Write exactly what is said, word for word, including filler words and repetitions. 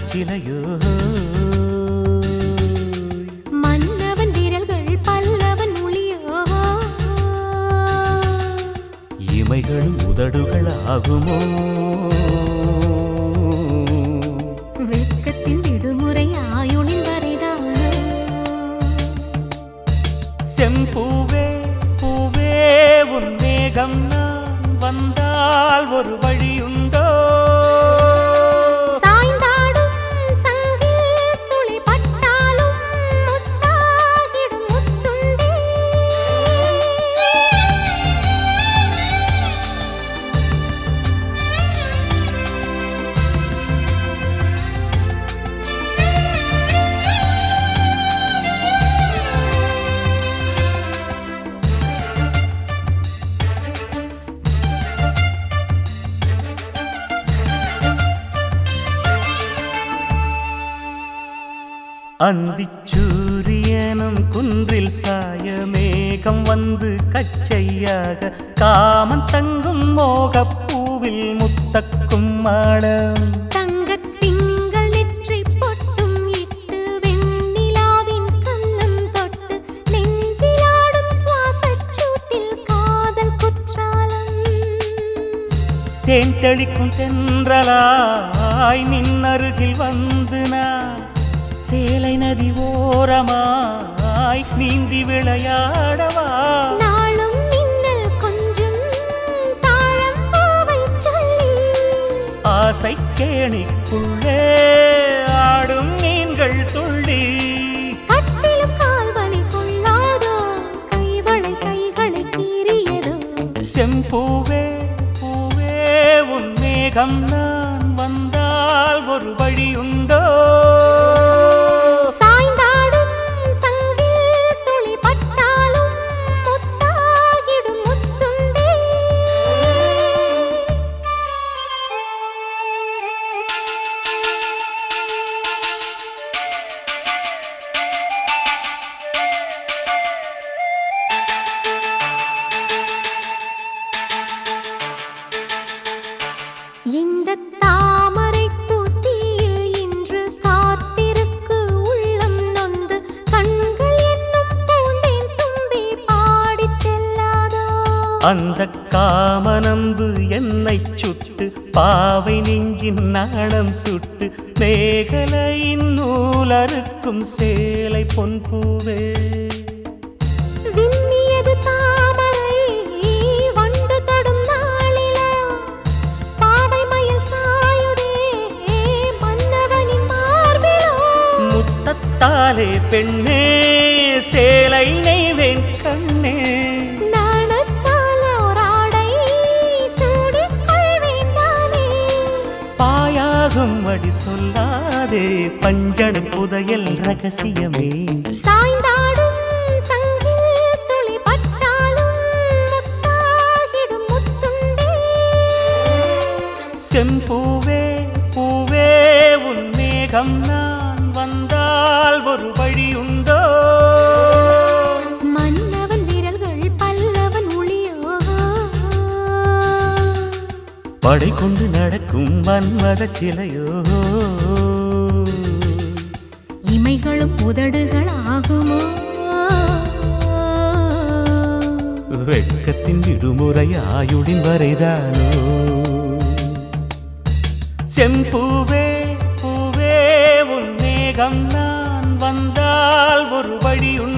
சிலையோ மன்னவன் விரல்கள் பல்லவன் ஒளியோ இமைகள் உதடுகள் ஆகுமோ வெட்கத்தின் விடுமுறை ஆயுளின் வரைதானோ செம்பூவே பூவே உன் மேகம் நான் வந்தால் ஒரு வழியுண்டோ சாய்ந்தாடும் சங்கில் துளி பட்டாலும் முத்தாகிடும் முத்துண்டே அந்திச்சூரியனும் குன்றில் சாய மேகம் வந்து கச்சையாக காமன் தங்கும் மோகப்பூவில் முத்தக்கும் மாடம் தங்கத் திங்கள் நெற்றி பொட்டும் இட்டு வெண்ணிலாவின் கன்னம் தொட்டு நெஞ்சிலாடும் சுவாசச் சூட்டில் காதல் குற்றாலம் தேன் தெளிக்கும் தென்றலாய் நின்னருகில் வந்து நான் சேலை நதி ஓரமாய் நீந்தி விளையாடவா நாளும் மின்னல் கொஞ்சம் தாழம் பூவை சொல்லி ஆசை கேணிக்குள்ளே ஆடும் மீன்கள் துள்ளி கட்டிலும் கால்வலி கொள்ளாதோ கைவளை கைகளை கீறியதோ செம்பூவே பூவே உன் மேகம் நான் வந்தால் ஒரு வழியுண்டோ சாய்ந்தாடும் சங்கில் துளி பட்டாலும் முத்தாகிடும் முத்துண்டே இந்த தாமரை பூத்தியில் இன்று காத்திருக்கு உள்ளம் நொந்து கண்கள் என்னும் பூந்தேன் தும்பி பாடிச் செல்லாதோ அந்த காமனம்பு என்னை சுட்டு பாவை நெஞ்சின் நாணம் சுட்டு மேகலையின் நூலறுக்கும் சேலை பொன் பூவே விண்ணியது தாமரை வண்டு தொடும் நாளிலா பாவை மயில் சாயுதே மன்னவனின் மார்பிலோ முத்தத்தாலே பெண்ணே சேலை நெய்வேன் கண்ணே நாணத்தால் ஓராடை சூடிக் கொள்வேன் நானே பாயாகும் அடி சொல்லாதே பஞ்சணம் புதையல் ரகசியமே சாய்ந்தாடும் சங்கில் துளி பட்டாலும் முத்தாகிடும் முத்துண்டே செம்பூவே பூவே உன் மேகம் நான் வந்தால் ஒரு வழியுண்டோ மன்னவன் விரல்கள் பல்லவன் ஒளியோ படை கொண்டு நடக்கும் மன்மத சிலையோ இமைகளும் உதடுகள் ஆகுமோ வெட்கத்தின் விடுமுறை ஆயுடின் வரைதானோ செம்பூவே பூவே உன் மேகம் நான் வந்தால் ஒரு வழியுண்டோ